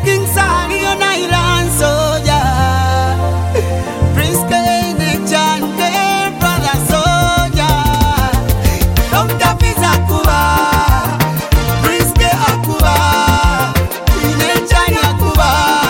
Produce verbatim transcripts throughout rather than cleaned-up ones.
King Sally on Island soldier, Prince Kane John Day, brother soldier, Doctor Pizza Kuba, Prince K Akuba, Ine China Kuba,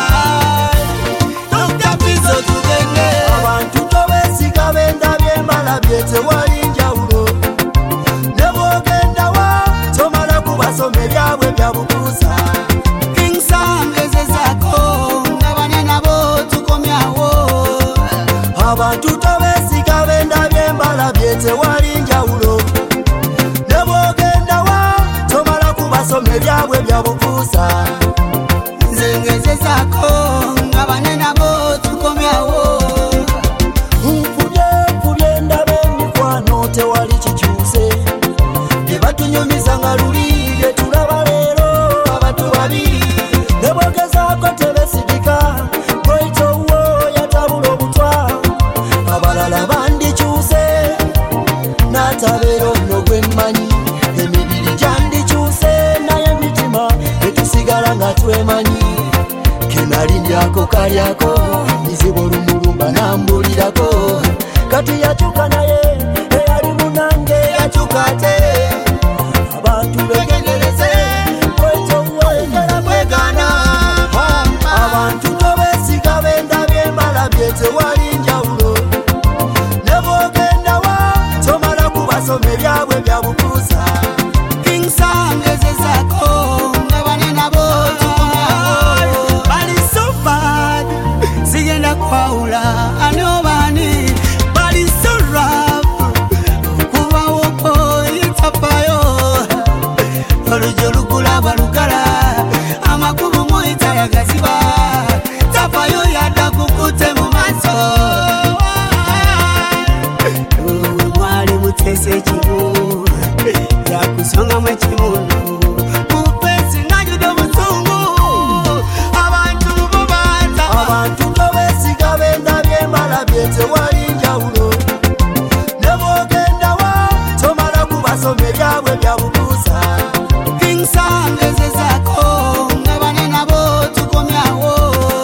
Doctor Pizza Tugende. Abantu tobesika benda byembala byete walinja ulo. Nebogenda wa tomala kubasome byabwe byabukusa. King Sam ezezako ngabane nabo tukomyawo. Abantu tobesika benda byembala byete walinja ulo. Nebogenda wa tomala kubasome byabwe byabukusa. Zengezezako ngabane nabo tukomyawo. Tewali kikyuse tebatunyumiza nga luli bye tulaba leero abantu babiri nebogezaako tebesigika goitowo yatabula obutwa abalala bandikyuse n'atabeera nno gwe mmanyi emibiri gyandikyuse naye emitima etusigala nga twemanyi kenalindyako kalyako izibu olumulumba nambulirako kati yakyuka naye Kate abantu begendereze kweto wengera kwegana abantu tobesika benda byembala byete walinja ulo nebogenda wa tomala kubasome byabwe byabukusa. King Sam ezezako ngabane nabo tukomyawo. Bali so bad sigenda kwaula anobani bali so rough Olujo lugula lugala amakubu moita ya gaziba tapayo yada kukute mu maso mwali mutese chibu ya kusonga mwe chimundu upesi ngajudo muzungu abantu bubanza abantu tobesika benda byembala byete walinja ulo nebogenda wa tomala kubasome byabwe byabukusa. King Sam ezezako ngabane nabo tukomyawo.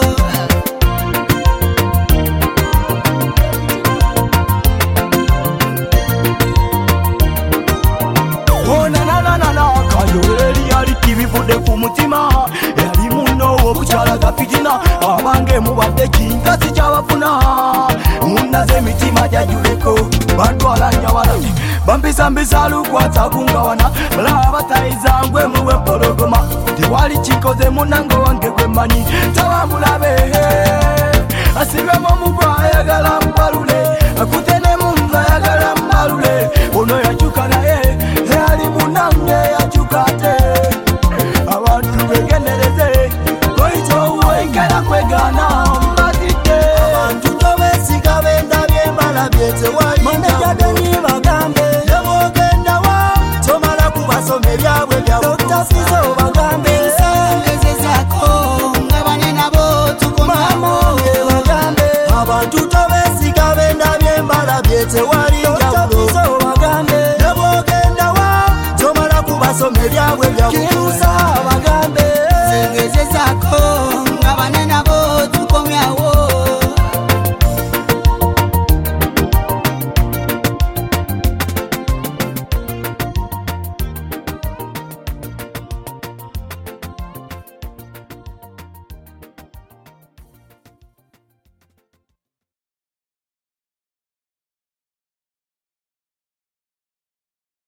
Ona na na na na kayoleri yali kibivudde ku mutima yali muno obukyala gafitina abange mubadde kinkazi kyabafuna munaze emitima jajuleko batwala nyawala bambisambisa lukwata kungawana balaba batayizangwe muwe pologoma tewali kikoze munango wange gwemanyi tawamulabe asibemo mugwa ayagala mbalule akutene mundu ayagala mbalule ono yakyuka naye yali munange yakyuka te abantu begendereze goitowo engera kwegana mbazidde abantu tobesika benda byembala byete walinjadeni bagambe nebogenda wa tomala kubasome byabwe byabukusa. Bagambe ezezako ngabane nabo tukomyawo. Bagambe abantu tobesika benda byembala byete walinja ulo nebogenda wa tomala kubasome byabwe byabukusa.